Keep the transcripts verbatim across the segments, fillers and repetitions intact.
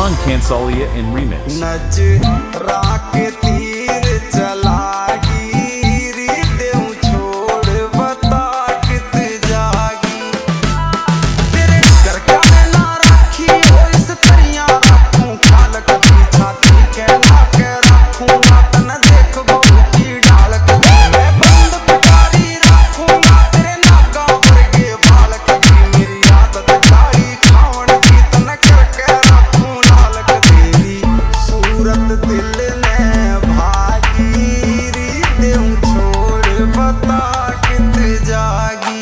Aman Kansalia in remix. नजरा के तीर चलागी देऊं छोड़ बता कित जागी तेरे घर का ना रखी हो इस तरिया रखूं खाल कभी छाती के ला के रखूं तन देख बहु की ढाल कभी मैं बंद पिटारी रखूंगा तेरे नागा पर के बाल कभी मेरी आदत गाड़ी खावन की तन करके रखूं लाल तेरी सूरत दिल में भागी देऊं छोड़ बता कित जागी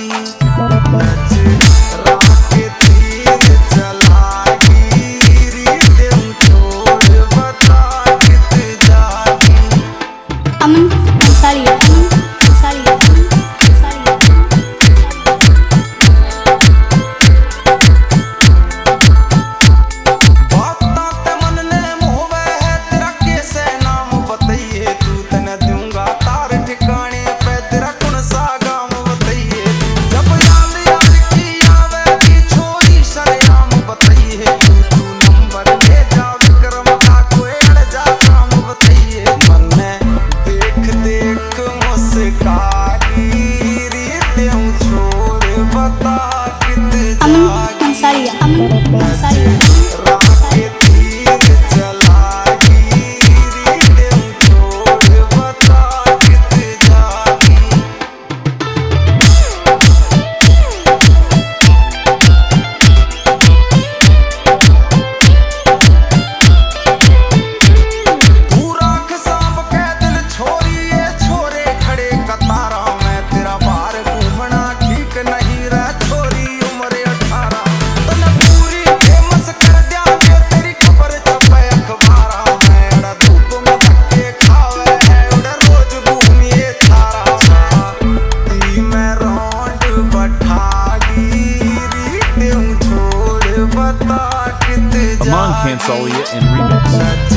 नजरा के तीर चलागी देऊं छोड़ बता कित जागी Aman Kansalia, Kansalia, Kansalia. बाता ते मन ने मोहवे है तेरा कैसे नाम बताइए तू तने दूंगा तार ठिकाने पे तेरा कौन सा गाँव बताइए जब याद याद की आवे की छोरी शरेआम बताइए तू तू नंबर ले जा विक्रम का कोई अड़ जा काम बताइए मन में देख देख मुस्काई देऊं छोड़ बता कित Aman जागी Kansalia, Aman Kansalia. राके तीर चलागी देऊं छोड़ बता कित जागी तू राख सांप के दिल छोरी ये छोरे खड़े कतारा में तेरा बाहर घूमना ठीक नहीं रह छोरी उम्र अठारह तने पूरी फेमस कर दिया जो तेरी खबर छपे अखबारा में अड़ा धूप में धक्के खावे है उड़े रोज घूमिए थारा दी मैं रौंड बठागी देऊं छोड़ बता कित Aman जागी Kansalia in remix.